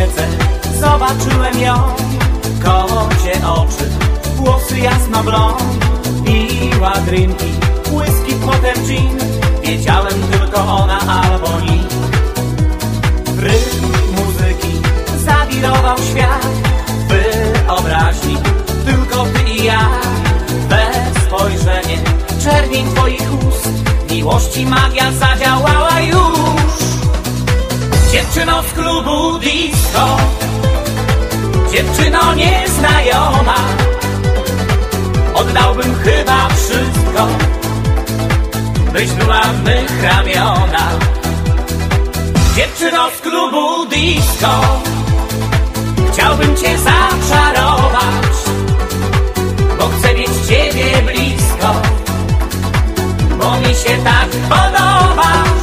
dyskotece zobaczyłem ją. Kocie oczy, włosy jasno blond, piła drinki, whisky, potem gin. Wiedziałem tylko ona albo nikt. W rytm muzyki zawirował świat, wyobraźni tylko ty i ja. Bez spojrzenie, czerwień twoich ust, miłości magia zadziałała już. Dziewczyno z klubu disco, dziewczyno nieznajoma, oddałbym chyba wszystko, byś była w mych ramionach. Dziewczyno z klubu disco, chciałbym cię zaczarować, bo chcę mieć ciebie blisko, bo mi się tak podobasz.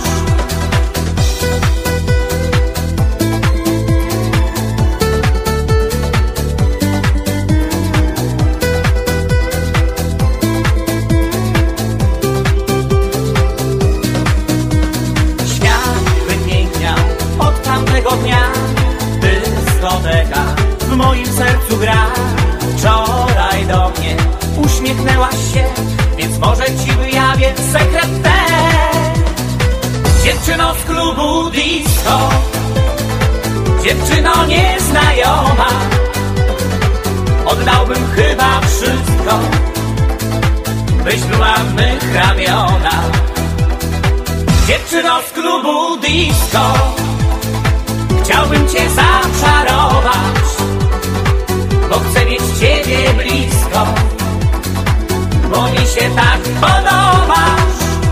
Dnia dyskoteka w moim sercu gra. Wczoraj do mnie uśmiechnęłaś się, więc może ci wyjawię sekret ten. Dziewczyno z klubu disco, dziewczyno nieznajoma, oddałbym chyba wszystko, byś była w mych ramionach. Dziewczyno z klubu disco, chciałbym cię zaczarować, bo chcę mieć ciebie blisko, bo mi się tak podobasz.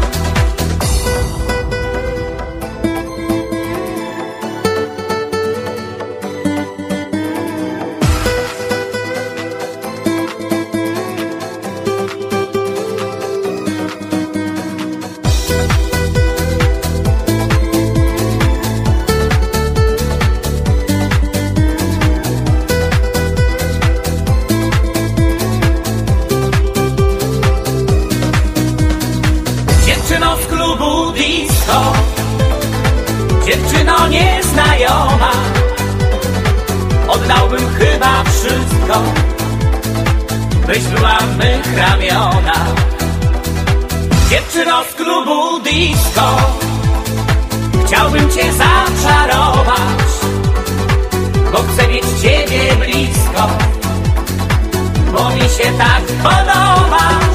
Dziewczyno z klubu disco, dziewczyno nieznajoma, oddałbym chyba wszystko, byś była w mych ramionach. Dziewczyno z klubu disco, chciałbym cię zaczarować, bo chcę mieć ciebie blisko, bo mi się tak podoba.